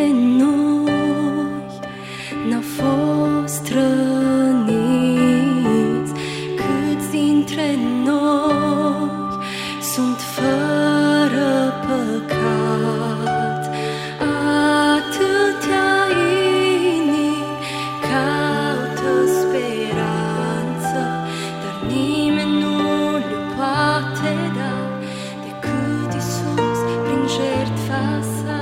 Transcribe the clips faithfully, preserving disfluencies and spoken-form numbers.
dintre noi n-au fost răniți, câți dintre noi sunt fără păcat. Atâtea inimi caută speranță, dar nimeni nu le poate da decât Iisus prin jertfa sa.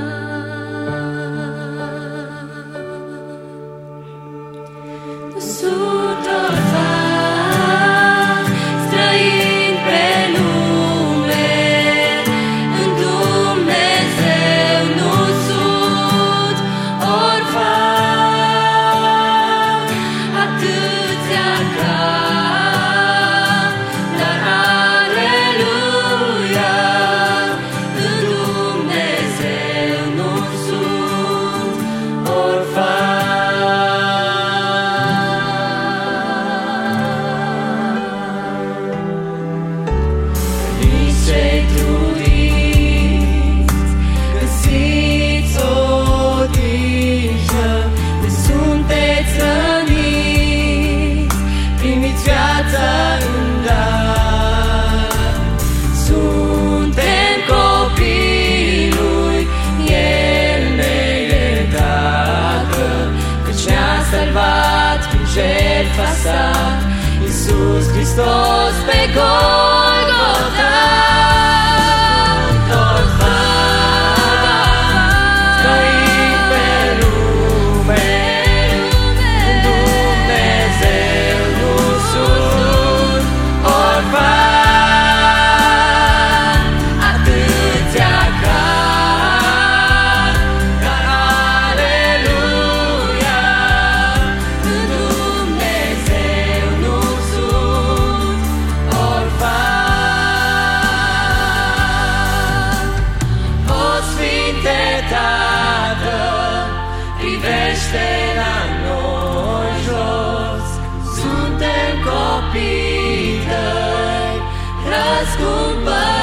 Sunt orfan, străin pe lume, în Dumnezeu nu sunt orfan. Atâția cam, dar aleluia, în Dumnezeu nu sunt orfan. Cei trudiți, găsiți odihnă, de sunteți răniți, primiți viața în dar. Suntem copii Lui, El ne e Tată, căci ne-a salvat prin jertfa sa, Iisus Hristos pe Golgota. Privește la noi jos, suntem copii tăi, răscumpărați.